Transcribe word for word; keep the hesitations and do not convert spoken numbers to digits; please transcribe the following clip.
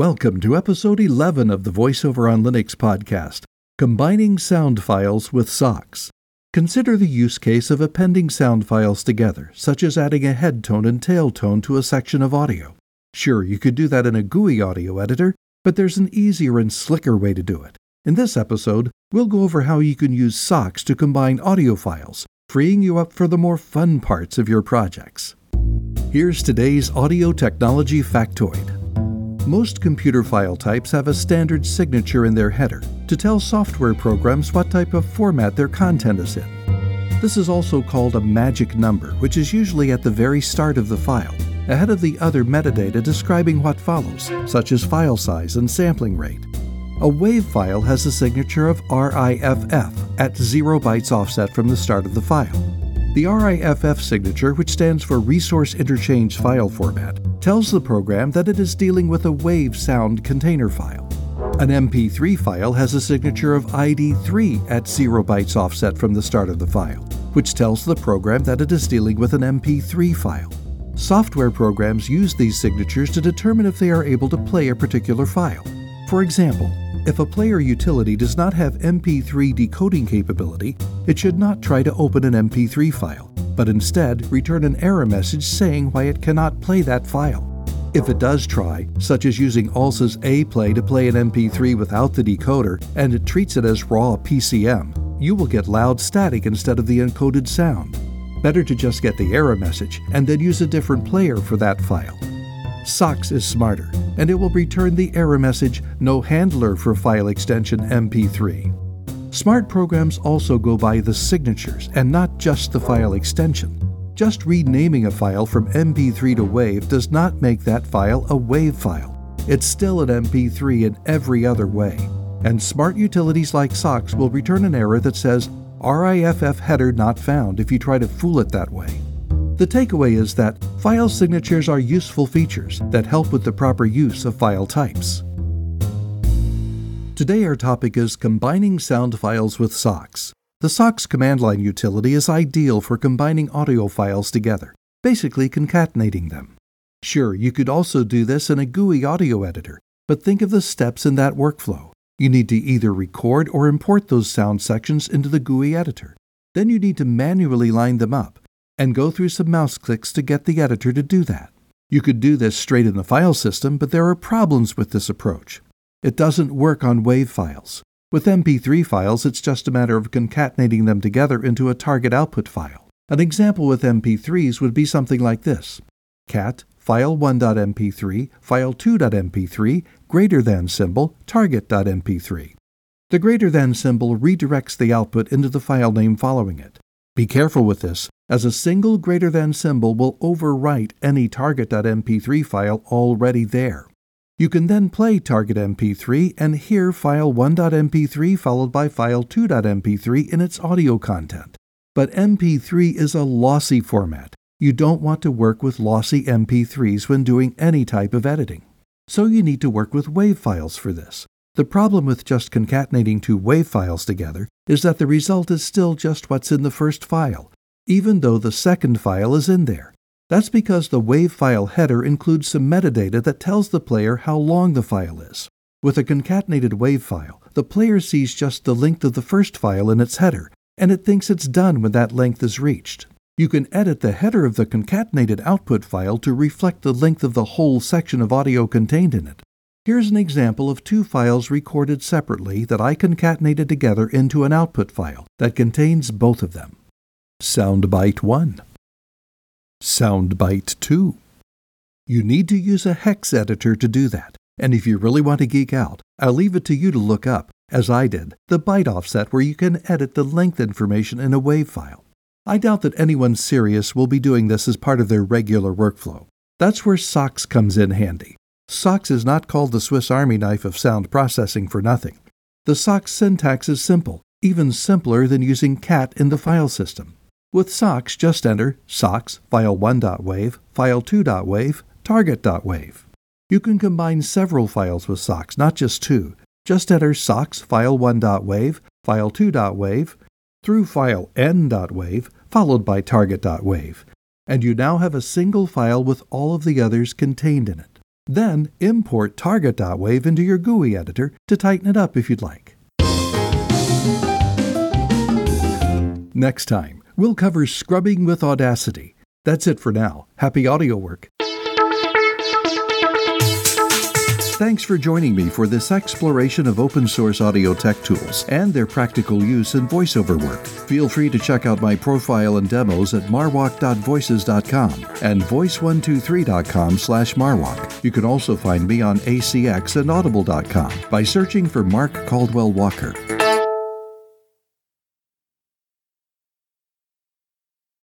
Welcome to episode eleven of the VoiceOver on Linux podcast, Combining Sound Files with SOX. Consider the use case of appending sound files together, such as adding a head tone and tail tone to a section of audio. Sure, you could do that in a G U I audio editor, but there's an easier and slicker way to do it. In this episode, we'll go over how you can use SOX to combine audio files, freeing you up for the more fun parts of your projects. Here's today's audio technology factoid. Most computer file types have a standard signature in their header to tell software programs what type of format their content is in. This is also called a magic number, which is usually at the very start of the file, ahead of the other metadata describing what follows, such as file size and sampling rate. A WAV file has a signature of R I F F at zero bytes offset from the start of the file. The R I F F signature, which stands for Resource Interchange File Format, tells the program that it is dealing with a WAV sound container file. An M P three file has a signature of I D three at zero bytes offset from the start of the file, which tells the program that it is dealing with an M P three file. Software programs use these signatures to determine if they are able to play a particular file. For example, if a player utility does not have M P three decoding capability, it should not try to open an M P three file, but instead return an error message saying why it cannot play that file. If it does try, such as using A L S's A Play to play an M P three without the decoder, and it treats it as raw P C M, you will get loud static instead of the encoded sound. Better to just get the error message and then use a different player for that file. SOX is smarter, and it will return the error message, no handler for file extension M P three. Smart programs also go by the signatures and not just the file extension. Just renaming a file from M P three to WAV does not make that file a WAV file. It's still an M P three in every other way. And smart utilities like SOX will return an error that says R I F F header not found if you try to fool it that way. The takeaway is that file signatures are useful features that help with the proper use of file types. Today our topic is combining sound files with SOX. The SOX command line utility is ideal for combining audio files together, basically concatenating them. Sure, you could also do this in a G U I audio editor, but think of the steps in that workflow. You need to either record or import those sound sections into the G U I editor. Then you need to manually line them up and go through some mouse clicks to get the editor to do that. You could do this straight in the file system, but there are problems with this approach. It doesn't work on WAV files. With M P three files, it's just a matter of concatenating them together into a target output file. An example with M P threes would be something like this: cat file one dot M P three, file two dot M P three, greater than symbol, target dot M P three. The greater than symbol redirects the output into the file name following it. Be careful with this, as a single greater than symbol will overwrite any target dot M P three file already there. You can then play target M P three and hear file one dot M P three followed by file two dot M P three in its audio content. But M P three is a lossy format. You don't want to work with lossy M P threes when doing any type of editing. So you need to work with WAV files for this. The problem with just concatenating two WAV files together is that the result is still just what's in the first file, even though the second file is in there. That's because the WAV file header includes some metadata that tells the player how long the file is. With a concatenated WAV file, the player sees just the length of the first file in its header, and it thinks it's done when that length is reached. You can edit the header of the concatenated output file to reflect the length of the whole section of audio contained in it. Here's an example of two files recorded separately that I concatenated together into an output file that contains both of them. Soundbite one. Soundbite two. You need to use a hex editor to do that, and if you really want to geek out, I'll leave it to you to look up, as I did, the byte offset where you can edit the length information in a WAV file. I doubt that anyone serious will be doing this as part of their regular workflow. That's where SOX comes in handy. SOX is not called the Swiss Army knife of sound processing for nothing. The SOX syntax is simple, even simpler than using cat in the file system. With SOX, just enter SOX file one dot wav, file two dot wav, target dot wav. You can combine several files with SOX, not just two. Just enter SOX file one dot wav, file two dot wav, through file n dot wav, followed by target dot wav, and you now have a single file with all of the others contained in it. Then import Target.wave into your G U I editor to tighten it up if you'd like. Next time, we'll cover scrubbing with Audacity. That's it for now. Happy audio work. Thanks for joining me for this exploration of open source audio tech tools and their practical use in voiceover work. Feel free to check out my profile and demos at marwalk dot voices dot com and voice one two three dot com slash marwalk. You can also find me on A C X and audible dot com by searching for Mark Caldwell Walker.